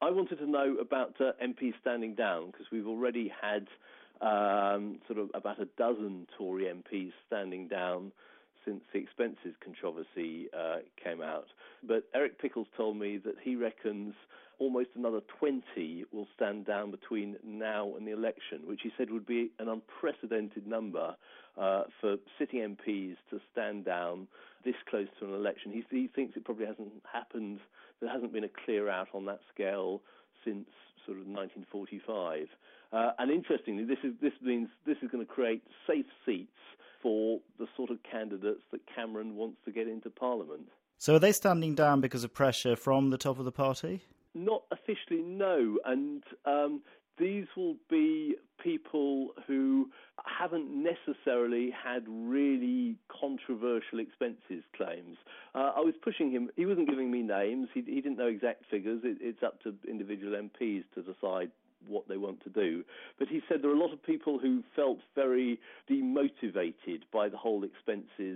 I wanted to know about MPs standing down, because we've already had sort of about a dozen Tory MPs standing down since the expenses controversy came out. But Eric Pickles told me that he reckons almost another 20 will stand down between now and the election, which he said would be an unprecedented number for sitting MPs to stand down this close to an election. He thinks it probably hasn't happened, there hasn't been a clear out on that scale since sort of 1945. And interestingly, this means this is going to create safe seats for the sort of candidates that Cameron wants to get into Parliament. So are they standing down because of pressure from the top of the party? Not officially, no. And these will be people who haven't necessarily had really controversial expenses claims. I was pushing him. He wasn't giving me names. He didn't know exact figures. It's up to individual MPs to decide what they want to do. But he said there are a lot of people who felt very demotivated by the whole expenses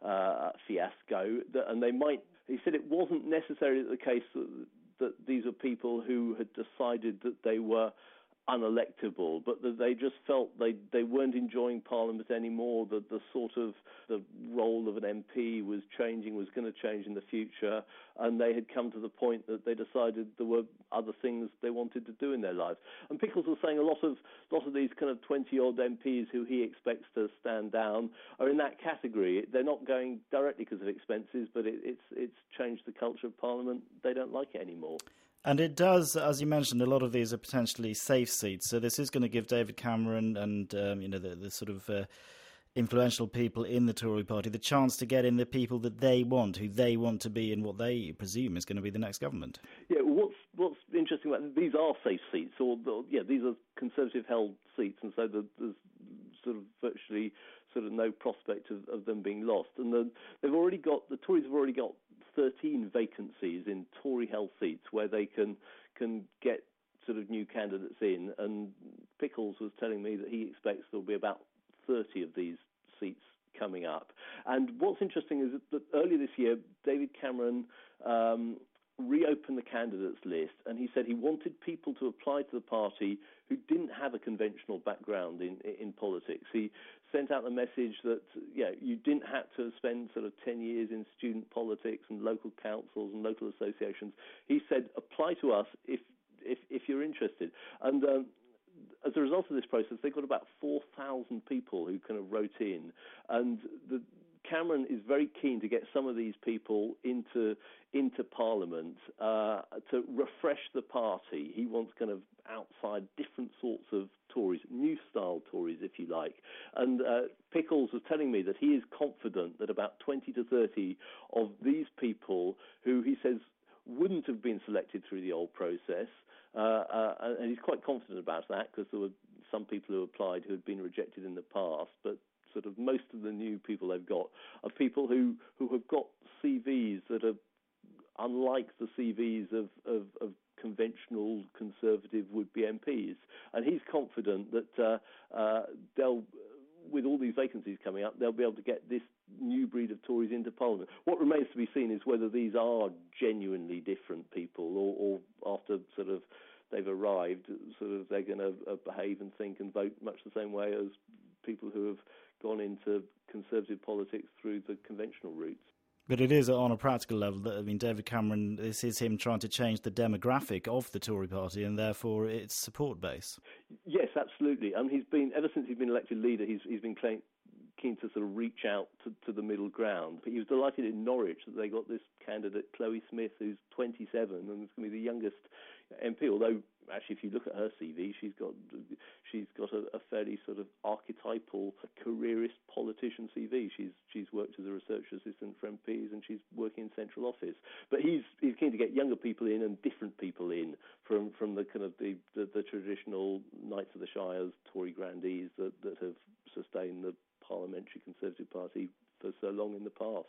fiasco, and they might. He said it wasn't necessarily the case that these are people who had decided that they were unelectable, but that they just felt they weren't enjoying Parliament anymore, that the sort of the role of an MP was changing, was going to change in the future, and they had come to the point that they decided there were other things they wanted to do in their lives. And Pickles was saying a lot of these kind of 20-odd MPs who he expects to stand down are in that category. They're not going directly because of expenses, but it's changed the culture of Parliament. They don't like it anymore. And it does, as you mentioned, a lot of these are potentially safe seats. So this is going to give David Cameron and the sort of influential people in the Tory party the chance to get in the people that they want, who they want to be in what they presume is going to be the next government. Yeah, what's interesting about these are safe seats, these are Conservative-held seats, and so there's sort of virtually sort of no prospect of them being lost. And the Tories have already got 13 vacancies in Tory-held seats where they can get sort of new candidates in. And Pickles was telling me that he expects there'll be about 30 of these seats coming up. And what's interesting is that earlier this year, David Cameron reopened the candidates list, and he said he wanted people to apply to the party who didn't have a conventional background in politics. He sent out the message that you didn't have to spend sort of 10 years in student politics and local councils and local associations. He said, apply to us if you're interested. And as a result of this process, they got about 4,000 people who kind of wrote in, and Cameron is very keen to get some of these people into Parliament to refresh the party. He wants kind of outside, different sorts of Tories, new style Tories, if you like. And Pickles was telling me that he is confident that about 20 to 30 of these people who he says wouldn't have been selected through the old process, and he's quite confident about that because there were some people who applied who had been rejected in the past, but sort of most of the new people they've got are people who have got CVs that are unlike the CVs of conventional Conservative would-be MPs. And he's confident that they'll, with all these vacancies coming up, they'll be able to get this new breed of Tories into Parliament. What remains to be seen is whether these are genuinely different people or after sort of they've arrived, sort of they're going to behave and think and vote much the same way as people who have gone into Conservative politics through the conventional routes. But it is on a practical level that, David Cameron, this is him trying to change the demographic of the Tory party and therefore its support base. Yes, absolutely. He's been, ever since he's been elected leader, he's been keen to sort of reach out to the middle ground. But he was delighted in Norwich that they got this candidate, Chloe Smith, who's 27 and is going to be the youngest MP, although actually if you look at her CV, she's got a fairly sort of archetypal careerist politician CV. She's worked as a research assistant for MPs and she's working in central office. But he's keen to get younger people in and different people in from the kind of the